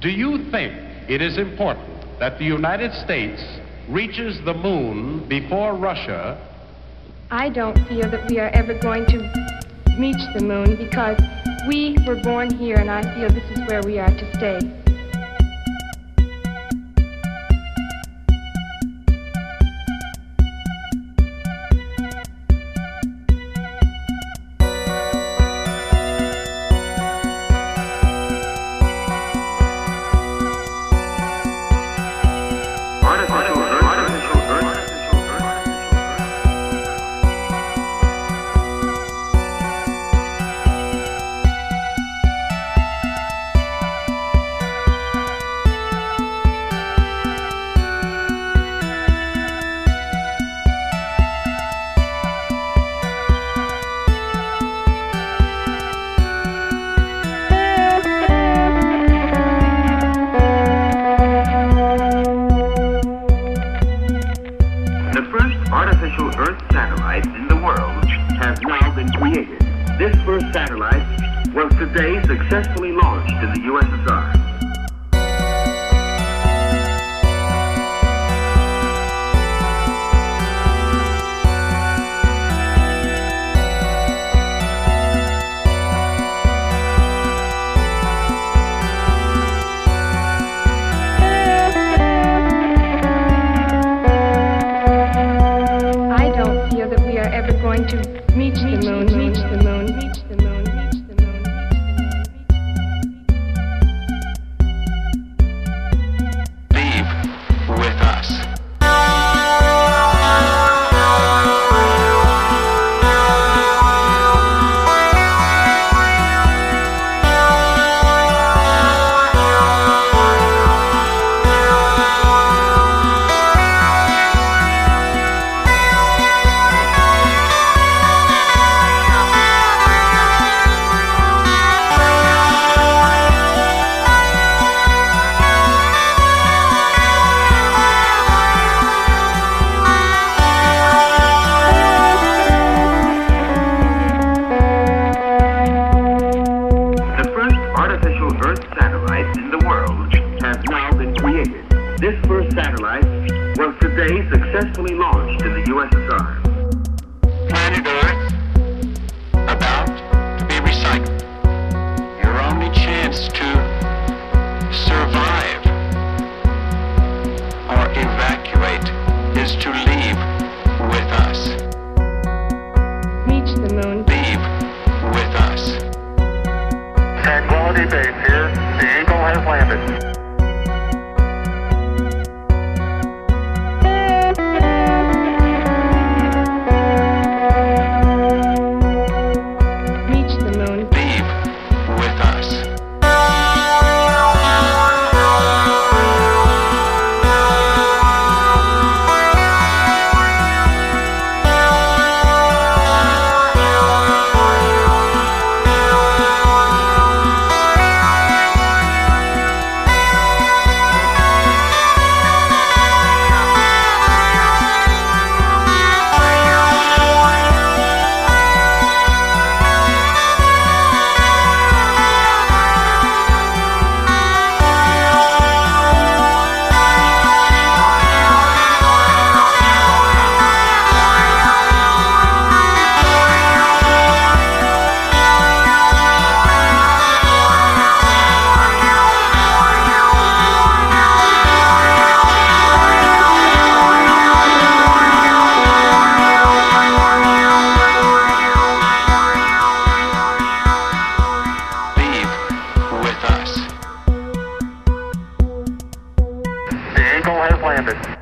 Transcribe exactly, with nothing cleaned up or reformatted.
Do you think it is important that the United States reaches the moon before Russia? I don't feel that we are ever going to reach the moon because we were born here and I feel this is where we are to stay. Artificial Earth satellite in the world has now been created. This first satellite was today successfully launched in the U S S R. Going to reach the moon, reach the moon, reach the moon, reach the moon, reach the moon. Leave with us. This first satellite was today successfully launched in the U S S R. Planet Earth, about to be recycled. Your only chance to survive or evacuate is to leave with us. Reach the moon. Leave with us. Tranquility Base here. The Eagle has landed. The Eagle has landed.